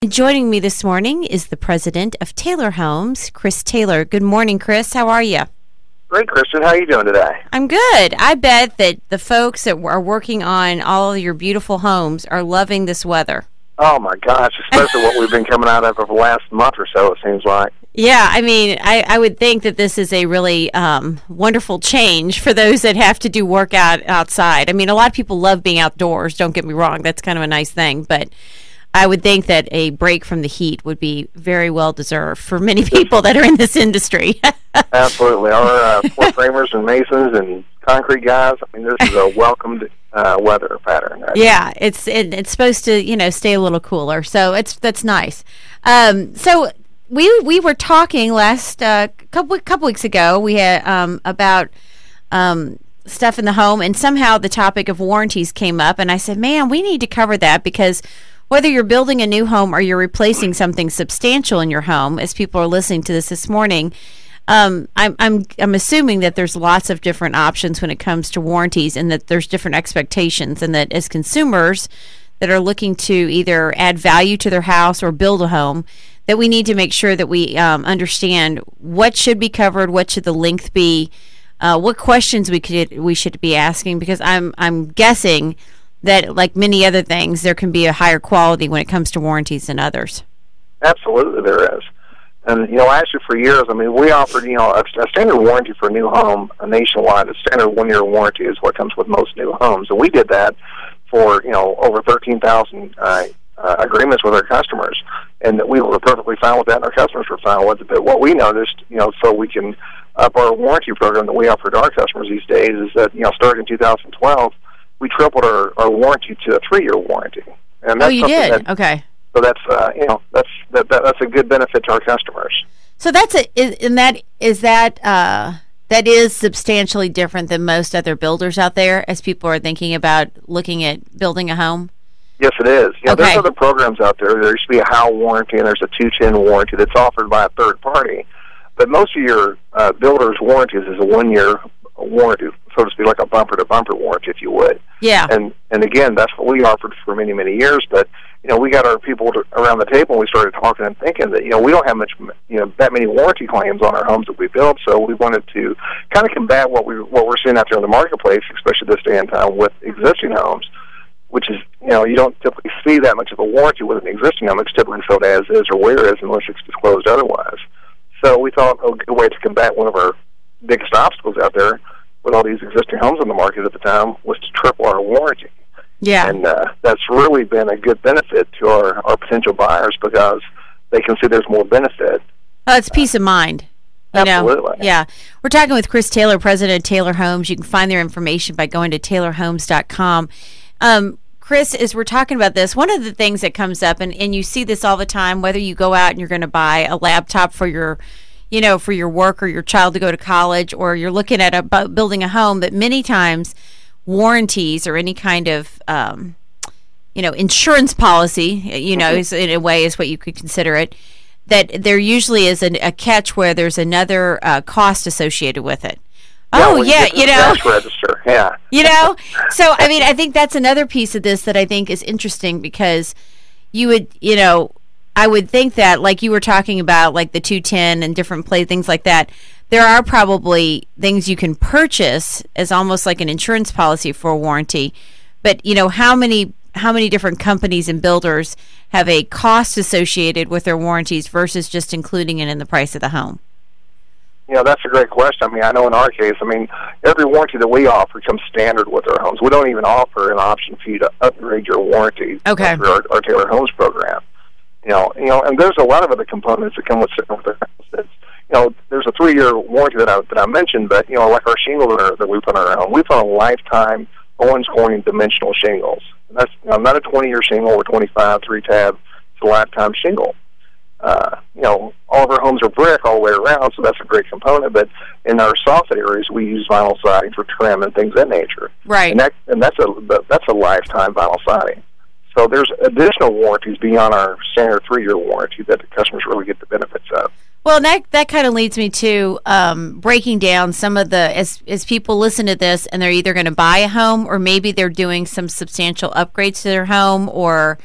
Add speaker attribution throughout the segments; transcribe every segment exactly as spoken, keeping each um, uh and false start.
Speaker 1: Joining me this morning is the president of Taylor Homes, Chris Taylor. Good morning, Chris. How are you?
Speaker 2: Great, Kristen. How are you doing today?
Speaker 1: I'm good. I bet that the folks that are working on all of your beautiful homes are loving this weather.
Speaker 2: Oh, my gosh, especially what we've been coming out of over the last month or so, it seems like.
Speaker 1: Yeah, I mean, I, I would think that this is a really um, wonderful change for those that have to do work out outside. I mean, a lot of people love being outdoors, don't get me wrong. That's kind of a nice thing, but I would think that a break from the heat would be very well deserved for many people that are in this industry.
Speaker 2: Absolutely. Our uh, floor framers and masons and concrete guys, I mean, this is a welcomed uh, weather pattern. Right?
Speaker 1: Yeah, it's it, it's supposed to, you know, stay a little cooler, so it's that's nice. Um, so we we were talking last uh, couple couple weeks ago. We had um, about um, stuff in the home, and somehow the topic of warranties came up, and I said, "Man, we need to cover that because." Whether you're building a new home or you're replacing something substantial in your home, as people are listening to this this morning, um, I'm, I'm I'm assuming that there's lots of different options when it comes to warranties, and that there's different expectations, and that as consumers that are looking to either add value to their house or build a home, that we need to make sure that we um, understand what should be covered, what should the length be, uh, what questions we could we should be asking, because I'm I'm guessing that, like many other things, there can be a higher quality when it comes to warranties than others.
Speaker 2: Absolutely, there is. And, you know, actually for years, I mean, we offered, you know, a, a standard warranty for a new home, a nationwide, a standard one-year warranty is what comes with most new homes. And we did that for, you know, over thirteen thousand uh, uh, agreements with our customers. And we were perfectly fine with that, and our customers were fine with it. But what we noticed, you know, so we can up our warranty program that we offer to our customers these days is that, you know, starting in two thousand twelve, we tripled our, our warranty to a three-year warranty. And that's
Speaker 1: oh, you did?
Speaker 2: That,
Speaker 1: okay.
Speaker 2: So that's, uh, you know, that's that, that that's a good benefit to our customers.
Speaker 1: So that's a, is, and that is that uh, that is substantially different than most other builders out there, as people are thinking about looking at building a home.
Speaker 2: Yes, it is. You know,
Speaker 1: okay.
Speaker 2: There's other programs out there. There used to be a Howe warranty, and there's a two ten warranty that's offered by a third party. But most of your uh, builders' warranties is a one-year warranty, so to speak, like a bumper-to-bumper warranty, if you would.
Speaker 1: Yeah.
Speaker 2: And and again, that's what we offered for many, many years. But you know, we got our people to, around the table, and we started talking and thinking that you know we don't have much, you know, that many warranty claims on our homes that we build. So we wanted to kind of combat what we what we're seeing out there in the marketplace, especially this day and time with existing homes, which is you know you don't typically see that much of a warranty with an existing home. It's typically sold as is or where is, unless it's disclosed otherwise. So we thought a good way to combat one of our biggest obstacles out there with all these existing homes on the market at the time was to triple our warranty.
Speaker 1: Yeah.
Speaker 2: And uh, that's really been a good benefit to our, our potential buyers because they can see there's more benefit.
Speaker 1: Oh, it's peace of mind. You
Speaker 2: Absolutely.
Speaker 1: Know? Yeah. We're talking with Chris Taylor, president of Taylor Homes. You can find their information by going to taylor homes dot com. Um, Chris, as we're talking about this, one of the things that comes up, and, and you see this all the time, whether you go out and you're going to buy a laptop for your you know, for your work or your child to go to college, or you're looking at a, building a home, that many times warranties or any kind of, um, you know, insurance policy, you know, is, in a way is what you could consider it, that there usually is an, a catch where there's another uh, cost associated with it.
Speaker 2: Yeah,
Speaker 1: oh, yeah,
Speaker 2: you,
Speaker 1: you know.
Speaker 2: Register. Yeah.
Speaker 1: You know, so, I mean, I think that's another piece of this that I think is interesting because you would, you know, I would think that, like you were talking about, like the two ten and different play things like that, there are probably things you can purchase as almost like an insurance policy for a warranty. But, you know, how many how many different companies and builders have a cost associated with their warranties versus just including it in the price of the home?
Speaker 2: You know, that's a great question. I mean, I know in our case, I mean, every warranty that we offer comes standard with our homes. We don't even offer an option for you to upgrade your warranty
Speaker 1: okay.
Speaker 2: through our, our Taylor Homes program. You know, you know, and there's a lot of other components that come with with their house. You know, there's a three-year warranty that I that I mentioned, but you know, like our shingles that, are, that we put on our home, we put on lifetime Owens Corning dimensional shingles. And that's you know, not a twenty-year shingle or twenty-five three tab. It's a lifetime shingle. Uh, you know, all of our homes are brick all the way around, so that's a great component. But in our soffit areas, we use vinyl siding for trim and things of that nature.
Speaker 1: Right.
Speaker 2: And that and that's a that's a lifetime vinyl siding. So there's additional warranties beyond our standard three-year warranty that the customers really get the benefits of.
Speaker 1: Well, that that kind of leads me to um, breaking down some of the, as, as people listen to this and they're either going to buy a home or maybe they're doing some substantial upgrades to their home, or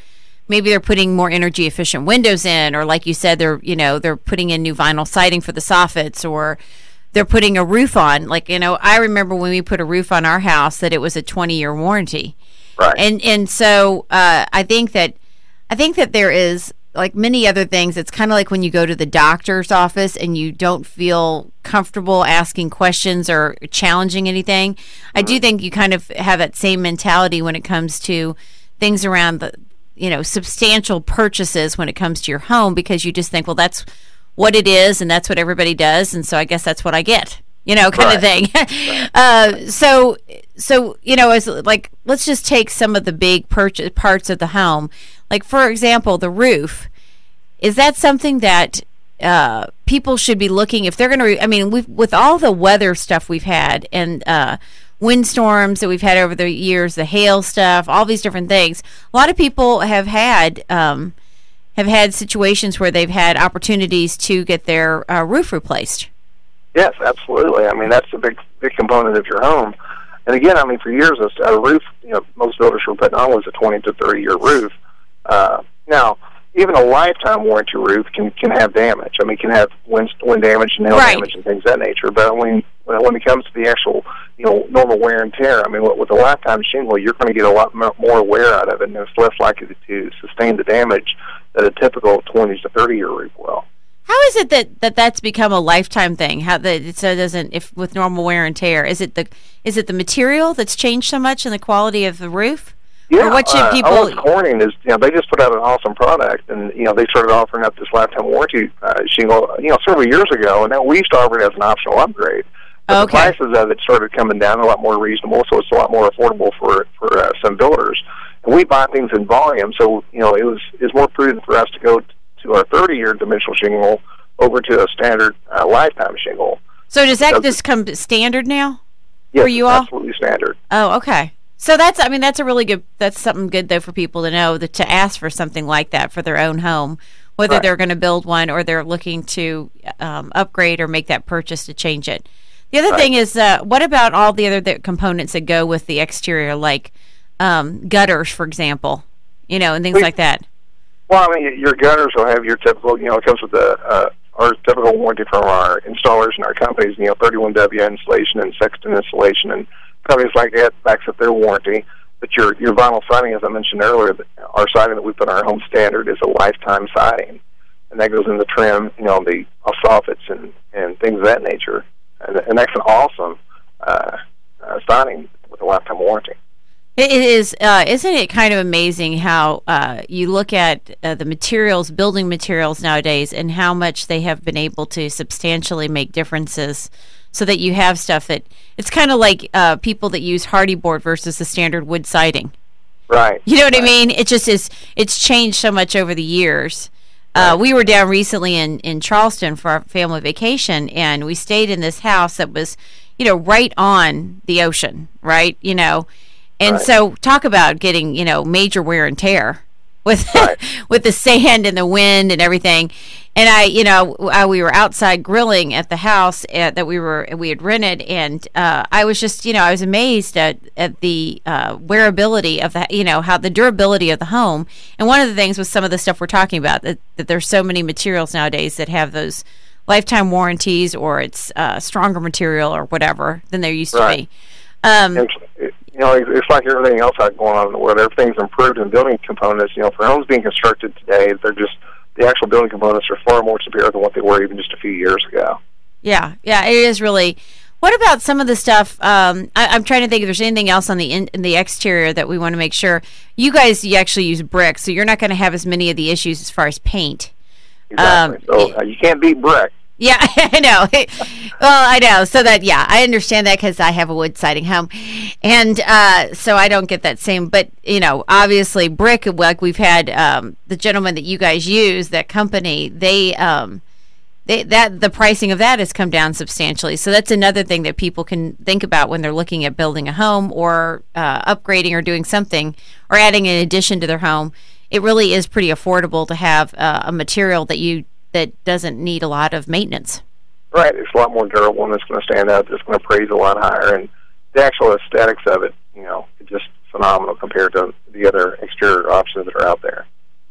Speaker 1: maybe they're putting more energy efficient windows in, or like you said, they're you know they're putting in new vinyl siding for the soffits, or they're putting a roof on. Like, you know, I remember when we put a roof on our house that it was a twenty year warranty.
Speaker 2: Right.
Speaker 1: And and so uh, I think that I think that there is, like many other things, it's kind of like when you go to the doctor's office and you don't feel comfortable asking questions or challenging anything. Mm-hmm. I do think you kind of have that same mentality when it comes to things around the, you know, substantial purchases when it comes to your home, because you just think, well, that's what it is and that's what everybody does, and so I guess that's what I get, you know, kind right. of thing. Right. uh, so, so you know, as like, let's just take some of the big purchase parts of the home. Like, for example, the roof. Is that something that uh, people should be looking, if they're going to? Re- I mean, we've, with all the weather stuff we've had and uh, windstorms that we've had over the years, the hail stuff, all these different things. A lot of people have had. Um, have had situations where they've had opportunities to get their uh, roof replaced.
Speaker 2: Yes, absolutely. I mean, that's a big big component of your home. And again, I mean, for years, a roof, you know, most builders were putting on was a twenty to thirty year roof. Uh, now, even a lifetime warranty roof can, can have damage. I mean, can have wind, wind damage and hail
Speaker 1: right.
Speaker 2: damage and things of that nature. But when when it comes to the actual, you know, normal wear and tear, I mean, with, with a lifetime shingle, you're going to get a lot more wear out of it, and it's less likely to sustain the damage that a typical twenty to thirty year roof will.
Speaker 1: How is it that, that that's become a lifetime thing? How that it so doesn't, if with normal wear and tear, is it the is it the material that's changed so much in the quality of the roof?
Speaker 2: Yeah,
Speaker 1: or what should
Speaker 2: uh,
Speaker 1: people?
Speaker 2: Owens Corning is, you know, they just put out an awesome product, and you know they started offering up this lifetime warranty uh, shingle, you know, several years ago, and now we used to offer it as an optional upgrade. But
Speaker 1: okay.
Speaker 2: the prices of it started coming down a lot more reasonable, so it's a lot more affordable for for uh, some builders. And we buy things in volume, so you know it was it's more prudent for us to go to our thirty year dimensional shingle over to a standard uh, lifetime shingle.
Speaker 1: So does that because just come standard now
Speaker 2: yes,
Speaker 1: for you all?
Speaker 2: Absolutely standard.
Speaker 1: Oh, okay. So that's, I mean, that's a really good, that's something good, though, for people to know, that to ask for something like that for their own home, whether
Speaker 2: right.
Speaker 1: they're going to build one or they're looking to um, upgrade or make that purchase to change it. The other right. thing is, uh, what about all the other th- components that go with the exterior, like um, gutters, for example, you know, and things we, like that?
Speaker 2: Well, I mean, your gutters will have your typical, you know, it comes with the uh, our typical warranty from our installers and our companies, you know, thirty-one W installation and Sexton installation, and companies like that backs up their warranty. But your your vinyl siding, as I mentioned earlier, our siding that we put on our home standard is a lifetime siding, and that goes in the trim, you know, the soffits and, and things of that nature. And, and that's an awesome uh, uh, siding with a lifetime warranty.
Speaker 1: It is, uh, isn't it kind of amazing how uh, you look at uh, the materials, building materials nowadays, and how much they have been able to substantially make differences, so that you have stuff that, it's kind of like uh, people that use hardy board versus the standard wood siding.
Speaker 2: Right.
Speaker 1: You know what
Speaker 2: right.
Speaker 1: I mean? It just is, it's changed so much over the years. Uh, we were down recently in, in Charleston for our family vacation, and we stayed in this house that was, you know, right on the ocean, right? You know, and
Speaker 2: right.
Speaker 1: so talk about getting, you know, major wear and tear with
Speaker 2: right.
Speaker 1: with the sand and the wind and everything. And I, you know, uh, we were outside grilling at the house at, that we were we had rented, and uh, I was just, you know, I was amazed at at the uh, wearability of the, you know, how the durability of the home. And one of the things was some of the stuff we're talking about, that, that there's so many materials nowadays that have those lifetime warranties, or it's uh, stronger material or whatever than there used
Speaker 2: right.
Speaker 1: to be. Um,
Speaker 2: it's, it, you know, it's like everything else out going on in the world. Everything's improved in building components. You know, for homes being constructed today, they're just, the actual building components are far more superior than what they were even just a few years ago.
Speaker 1: Yeah, yeah, it is really. What about some of the stuff? Um, I, I'm trying to think if there's anything else on the in, in the exterior that we want to make sure. You guys, you actually use brick, so you're not going to have as many of the issues as far as paint.
Speaker 2: Exactly. Um, so uh, you can't beat brick.
Speaker 1: Yeah, I know. Well, I know. So that, yeah, I understand that because I have a wood siding home. And uh, so I don't get that same. But, you know, obviously brick, like we've had um, the gentleman that you guys use, that company, they, um, they that the pricing of that has come down substantially. So that's another thing that people can think about when they're looking at building a home or uh, upgrading or doing something or adding an addition to their home. It really is pretty affordable to have uh, a material that you that doesn't need a lot of maintenance. Right.
Speaker 2: It's a lot more durable, and it's going to stand out. It's going to praise a lot higher, and the actual aesthetics of it, you know, it's just phenomenal compared to the other exterior options that are out there.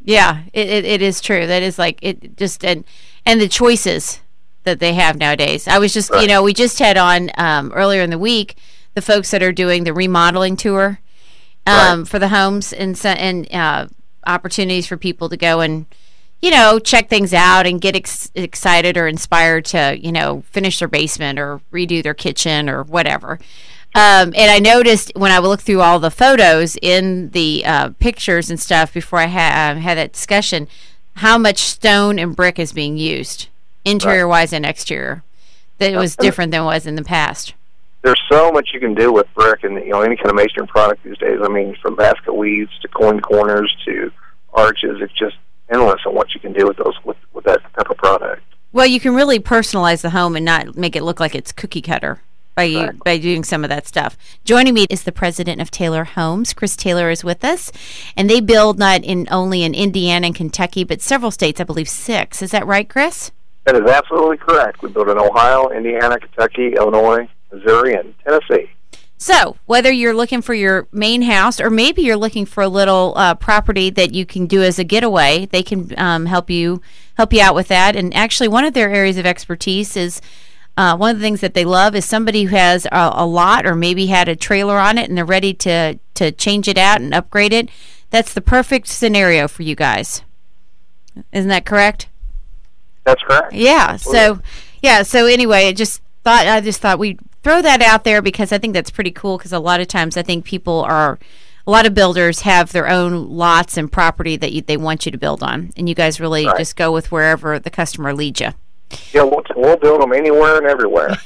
Speaker 1: Yeah, it, it, it is true. That is like it just and and the choices that they have nowadays. I was just right. you know we just had on um, earlier in the week the folks that are doing the remodeling tour um, right. for the homes and and uh, opportunities for people to go and you know check things out and get ex- excited or inspired to you know finish their basement or redo their kitchen or whatever. Um, and I noticed when I looked through all the photos in the uh, pictures and stuff before I ha- uh, had that discussion, how much stone and brick is being used, interior-wise right. and exterior. That it was different than it was in the past.
Speaker 2: There's so much you can do with brick and you know any kind of masonry product these days. I mean, from basket weaves to coin corners to arches, it's just endless on what you can do with those with, with that type of product.
Speaker 1: Well, you can really personalize the home and not make it look like it's cookie cutter. By you, by doing some of that stuff. Joining me is the president of Taylor Homes. Chris Taylor is with us, and they build not in only in Indiana and Kentucky, but several states. I believe six. Is that right, Chris?
Speaker 2: That is absolutely correct. We build in Ohio, Indiana, Kentucky, Illinois, Missouri, and Tennessee.
Speaker 1: So, whether you're looking for your main house, or maybe you're looking for a little uh, property that you can do as a getaway, they can um, help you help you out with that. And actually, one of their areas of expertise is. Uh, one of the things that they love is somebody who has a, a lot or maybe had a trailer on it and they're ready to, to change it out and upgrade it. That's the perfect scenario for you guys. Isn't that correct?
Speaker 2: That's correct.
Speaker 1: Yeah.
Speaker 2: Absolutely.
Speaker 1: So, yeah. So anyway, I just thought I just thought we'd throw that out there because I think that's pretty cool. Because a lot of times I think people are, a lot of builders have their own lots and property that you, they want you to build on, and you guys really right. just go with wherever the customer leads you.
Speaker 2: Yeah, we'll, we'll build them anywhere and everywhere.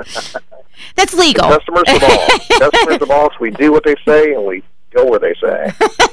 Speaker 1: That's legal.
Speaker 2: The customers the boss. Customers the boss. We do what they say, and we go where they say.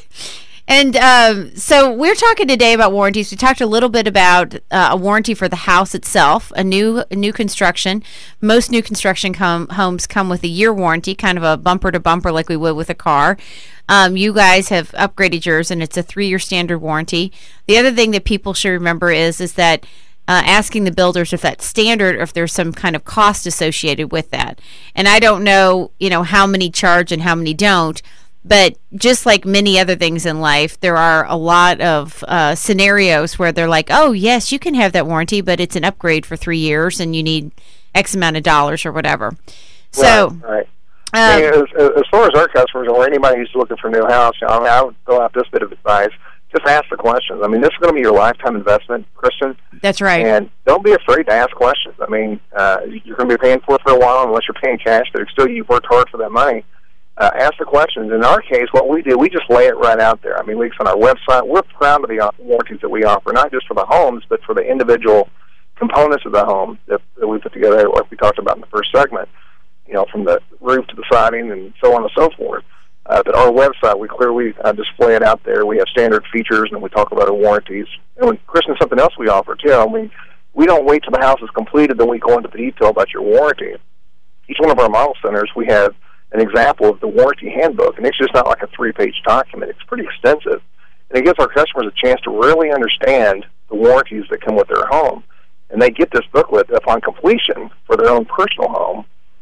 Speaker 1: And um, so we're talking today about warranties. We talked a little bit about uh, a warranty for the house itself, a new a new construction. Most new construction com- homes come with a year warranty, kind of a bumper to bumper like we would with a car. Um, you guys have upgraded yours, and it's a three-year standard warranty. The other thing that people should remember is is that Uh, asking the builders if that's standard or if there's some kind of cost associated with that. And I don't know, you know, how many charge and how many don't, but just like many other things in life, there are a lot of uh, scenarios where they're like, oh, yes, you can have that warranty, but it's an upgrade for three years and you need X amount of dollars or whatever. So,
Speaker 2: right. right. Uh, I mean, as, as far as our customers or anybody who's looking for a new house, you know, I, mean, I would throw out this bit of advice. Just ask the questions. I mean, this is going to be your lifetime investment, Kristen.
Speaker 1: That's right.
Speaker 2: And don't be afraid to ask questions. I mean, uh, you're going to be paying for it for a while unless you're paying cash. But still, you've worked hard for that money. Uh, ask the questions. In our case, what we do, we just lay it right out there. I mean, it's on our website. We're proud of the warranties that we offer, not just for the homes, but for the individual components of the home that, that we put together, like we talked about in the first segment, you know, from the roof to the siding and so on and so forth. Uh, but our website, we clearly uh, display it out there. We have standard features, and we talk about our warranties. And when, Kristen, something else we offer, too. I mean, we don't wait till the house is completed, then we go into the detail about your warranty. Each one of our model centers, we have an example of the warranty handbook, and it's just not like a three-page document. It's pretty extensive, and it gives our customers a chance to really understand the warranties that come with their home. And they get this booklet upon completion for their own personal home.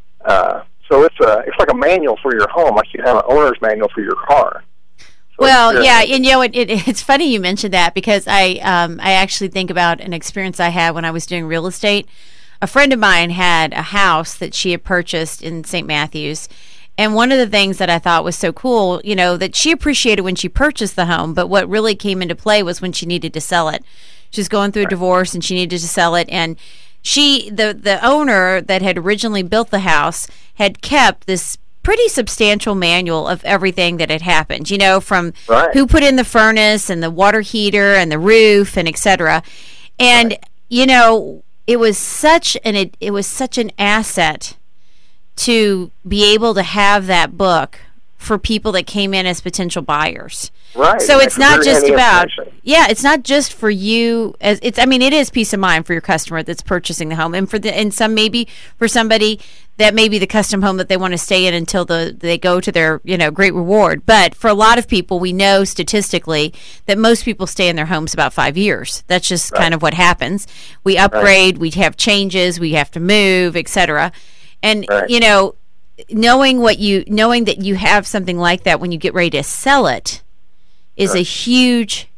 Speaker 2: Uh So it's a it's like a manual for your home, like you have an owner's manual for your car. So
Speaker 1: well, yeah, and you know, it, it, it's funny you mentioned that because I um, I actually think about an experience I had when I was doing real estate. A friend of mine had a house that she had purchased in Saint Matthews, and one of the things that I thought was so cool, you know, that she appreciated when she purchased the home, but what really came into play was when she needed to sell it. She was going through a divorce, and she needed to sell it, and She, the, the owner that had originally built the house had kept this pretty substantial manual of everything that had happened, you know, from
Speaker 2: right.
Speaker 1: who put in the furnace and the water heater and the roof and et cetera. And, right. you know, it was such an, it, it was such an asset to be able to have that book for people that came in as potential buyers.
Speaker 2: Right.
Speaker 1: So it's not just about, yeah, it's not just for you as it's, I mean, it is peace of mind for your customer that's purchasing the home. And for the, and some, maybe for somebody that may be the custom home that they want to stay in until the, they go to their, you know, great reward. But for a lot of people, we know statistically that most people stay in their homes about five years. That's just right. kind of what happens. We upgrade, right. we have changes, we have to move, et cetera. And, right. you know, knowing what you, knowing that you have something like that when you get ready to sell it, is right. a huge,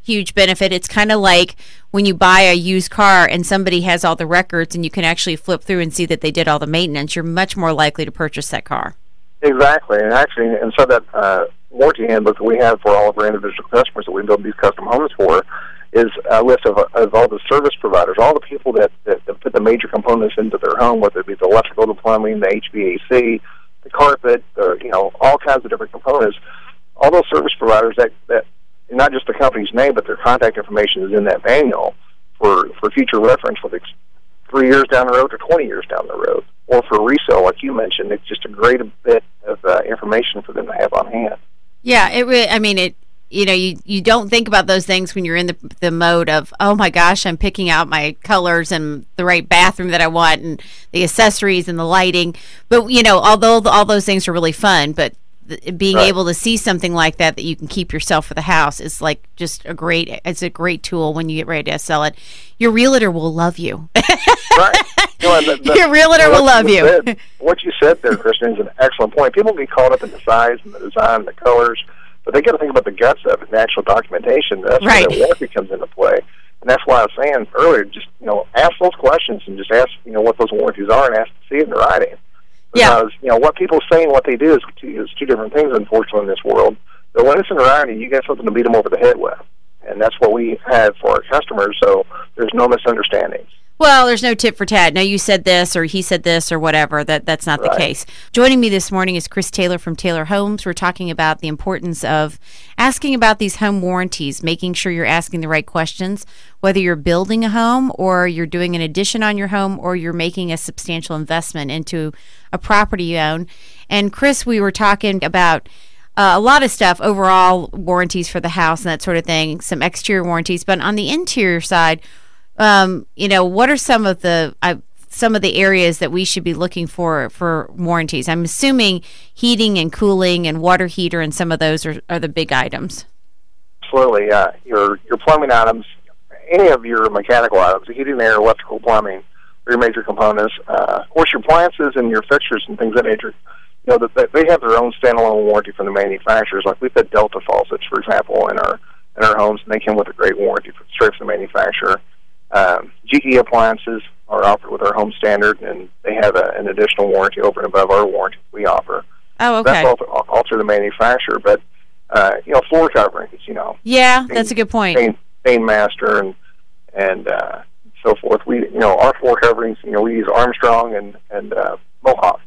Speaker 1: huge benefit. It's kind of like when you buy a used car and somebody has all the records and you can actually flip through and see that they did all the maintenance. You're much more likely to purchase that car.
Speaker 2: Exactly, and actually, and so that uh, warranty handbook that we have for all of our individual customers that we build these custom homes for is a list of, of all the service providers, all the people that, that, that put the major components into their home, whether it be the electrical, the plumbing, the H V A C, the carpet, the, you know, all kinds of different components. All those service providers, that, that not just the company's name, but their contact information is in that manual for, for future reference, whether it's three years down the road or twenty years down the road. Or for resale, like you mentioned, it's just a great bit of uh, information for them to have on hand.
Speaker 1: Yeah, it really, I mean, it, you know, you, you don't think about those things when you're in the the mode of, oh my gosh, I'm picking out my colors and the right bathroom that I want and the accessories and the lighting. But, you know, although all those things are really fun, but th- being
Speaker 2: right.
Speaker 1: able to see something like that that you can keep yourself for the house is like just a great, it's a great tool when you get ready to sell it. Your realtor will love you.
Speaker 2: Right. You know, the, the,
Speaker 1: Your realtor will love you.
Speaker 2: Said, what you said there, Kristen, is an excellent point. People get caught up in the size and the design and the colors, but they got to think about the guts of it, the actual documentation. That's
Speaker 1: right.
Speaker 2: where the warranty comes into play. And that's why I was saying earlier, just, you know, ask those questions and just ask, you know, what those warranties are and ask to see it in writing. Because, yeah. you know, what people say and what they do is two, is two different things, unfortunately, in this world. But when it's in writing, you got something to beat them over the head with. And that's what we have for our customers, so there's no misunderstandings.
Speaker 1: Well, there's no tit for tat. No, you said this or he said this or whatever. That That's not
Speaker 2: right.
Speaker 1: the case. Joining me this morning is Chris Taylor from Taylor Homes. We're talking about the importance of asking about these home warranties, making sure you're asking the right questions, whether you're building a home or you're doing an addition on your home or you're making a substantial investment into a property you own. And Chris, we were talking about Uh, a lot of stuff, overall warranties for the house and that sort of thing, some exterior warranties. But on the interior side, um, you know, what are some of the uh, some of the areas that we should be looking for for warranties? I'm assuming heating and cooling and water heater and some of those are, are the big items.
Speaker 2: Absolutely. Uh, your your plumbing items, any of your mechanical items, the heating, air, electrical, plumbing, are your major components. Uh, of course, your appliances and your fixtures and things of that nature. You know, that they have their own standalone warranty from the manufacturers. Like we've had Delta faucets, for example, in our in our homes, and they come with a great warranty for, straight from the manufacturer. Um, G E appliances are offered with our home standard, and they have a, an additional warranty over and above our warranty we offer.
Speaker 1: Oh, okay.
Speaker 2: That's all, all through the manufacturer, but uh, you know, floor coverings, you know.
Speaker 1: Yeah,
Speaker 2: stain,
Speaker 1: that's a good point.
Speaker 2: Stain, Stainmaster and and uh, so forth. We, you know, our floor coverings, you know, we use Armstrong and and uh, Mohawk.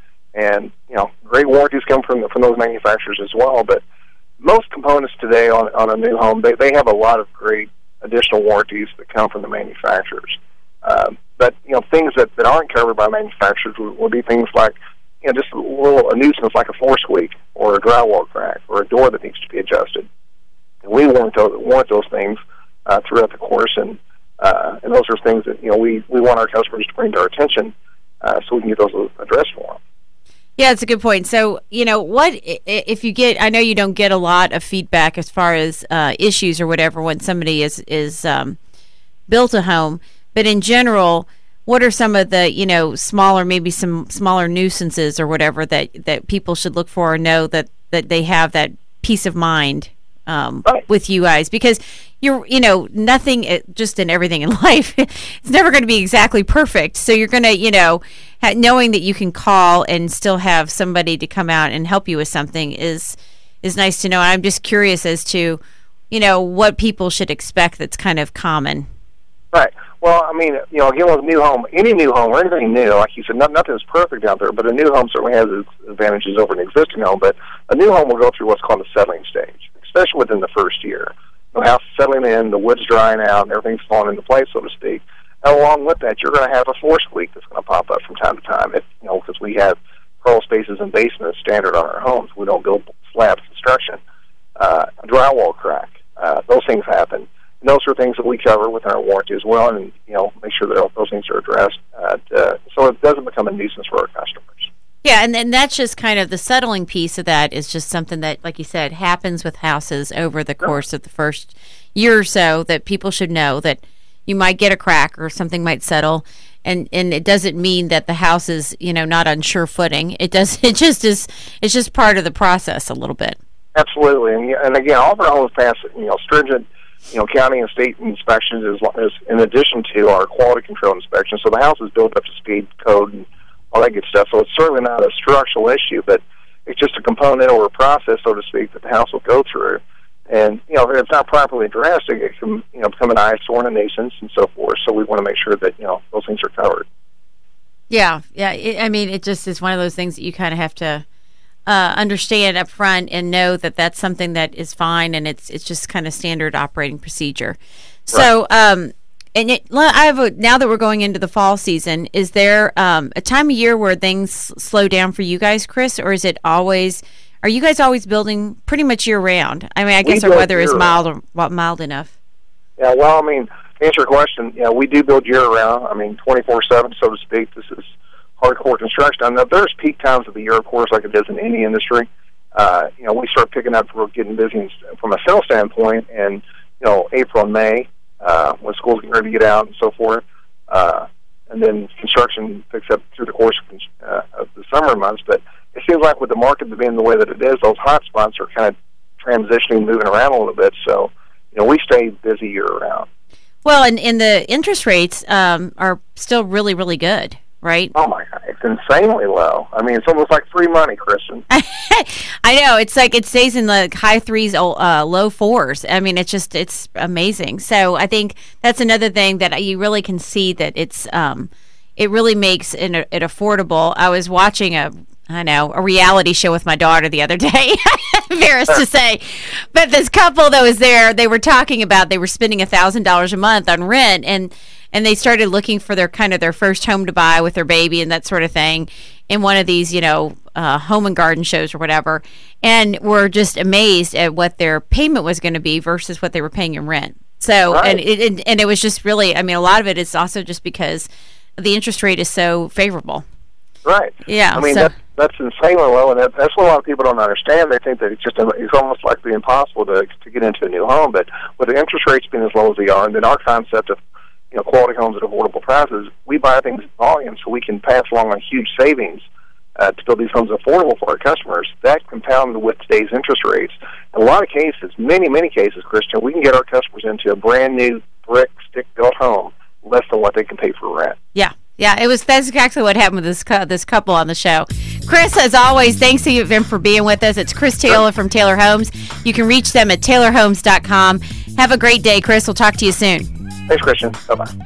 Speaker 2: And, you know, great warranties come from from those manufacturers as well. But most components today on, on a new home, they, they have a lot of great additional warranties that come from the manufacturers. Um, but, you know, things that, that aren't covered by manufacturers would, would be things like, you know, just a little a nuisance like a floor squeak or a drywall crack or a door that needs to be adjusted. And we warrant those, warrant those things uh, throughout the course. And, uh, and those are things that, you know, we, we want our customers to bring to our attention uh, so we can get those addressed for them.
Speaker 1: Yeah, it's a good point. So, you know, what if you get, I know you don't get a lot of feedback as far as uh, issues or whatever when somebody is, is um, built a home, but in general, what are some of the, you know, smaller, maybe some smaller nuisances or whatever that, that people should look for or know that, that they have that peace of mind um,
Speaker 2: right.
Speaker 1: with you guys? Because you're, you know, nothing, just in everything in life, it's never going to be exactly perfect. So you're going to, you know, ha- knowing that you can call and still have somebody to come out and help you with something is is nice to know. And I'm just curious as to, you know, what people should expect that's kind of common.
Speaker 2: Right. Well, I mean, you know, again, with a new home, any new home or anything new, like you said, not, nothing's perfect out there, but a new home certainly has its advantages over an existing home. But a new home will go through what's called a settling stage, especially within the first year. The house is settling in, the wood's drying out, and everything's falling into place, so to speak. And along with that, you're going to have a floor squeak that's going to pop up from time to time. If, you know, because we have crawl spaces and basements standard on our homes. We don't build slab construction. Uh, a drywall crack. Uh, those things happen. And those are things that we cover within our warranty as well, and you know, make sure that those things are addressed, uh, to, so it doesn't become a nuisance for our customers.
Speaker 1: Yeah, and then that's just kind of the settling piece of that is just something that, like you said, happens with houses over the course of the first year or so, that people should know that you might get a crack or something might settle, and, and it doesn't mean that the house is, you know, not on sure footing. It does. It just is. It's just part of the process a little bit.
Speaker 2: Absolutely, and, and again, all of our homes pass, you know, stringent you know, county and state inspections as, as in addition to our quality control inspection. So the house is built up to speed, code, and all that good stuff. So it's certainly not a structural issue, but it's just a component or a process, so to speak, that the house will go through. And, you know, if it's not properly addressed, it can, you know, become an eyesore and a nuisance and so forth. So we want to make sure that, you know, those things are covered.
Speaker 1: Yeah, yeah. It, I mean, it just is one of those things that you kind of have to uh, understand up front and know that that's something that is fine, and it's it's just kind of standard operating procedure. So, right. um, and it, I have a, now that we're going into the fall season, is there um, a time of year where things slow down for you guys, Chris, or is it always? Are you guys always building pretty much year round? I mean, I guess our weather is mild or mild enough.
Speaker 2: Yeah, well, I mean, to answer your question, yeah, we do build year round. I mean, twenty-four seven, so to speak. This is hardcore construction. Now, there's peak times of the year, of course, like it is in any industry. Uh, you know, we start picking up, we're getting busy from a sales standpoint in, you know, April and May, uh, when schools get ready to get out and so forth. Uh, and then construction picks up through the course of, uh, of the summer months. But it seems like with the market being the way that it is, those hot spots are kind of transitioning, moving around a little bit. So, you know, we stay busy year-round. Well,
Speaker 1: and, and the interest rates um, are still really, really good, right?
Speaker 2: Oh, my God. It's insanely low. I mean, it's almost like free money, Kristen.
Speaker 1: I know. It's like it stays in the high threes, uh, low fours. I mean, it's just, it's amazing. So I think that's another thing that you really can see that it's, um, it really makes it, it affordable. I was watching a, I know, a reality show with my daughter the other day, embarrassed to say. But this couple that was there, they were talking about they were spending one thousand dollars a month on rent, and and they started looking for their kind of their first home to buy with their baby and that sort of thing in one of these, you know, uh, home and garden shows or whatever, and were just amazed at what their payment was going to be versus what they were paying in rent. So, right. and it, it and it was just really, I mean, a lot of it is also just because the interest rate is so favorable.
Speaker 2: Right.
Speaker 1: Yeah.
Speaker 2: I mean, so. that's, that's insanely low, and that, that's what a lot of people don't understand. They think that it's just a, it's almost like being impossible to to get into a new home. But with the interest rates being as low as they are, and then our concept of, you know, quality homes at affordable prices, we buy things in volume so we can pass along a huge savings uh, to build these homes affordable for our customers. That compounded with today's interest rates, in a lot of cases, many, many cases, Christian, we can get our customers into a brand new brick, stick-built home less than what they can pay for rent.
Speaker 1: Yeah. Yeah, it was. That's exactly what happened with this cu- this couple on the show. Chris, as always, thanks to you for being with us. It's Chris Taylor from Taylor Homes. You can reach them at taylor homes dot com. Have a great day, Chris. We'll talk to you soon.
Speaker 2: Thanks, Christian. Bye-bye.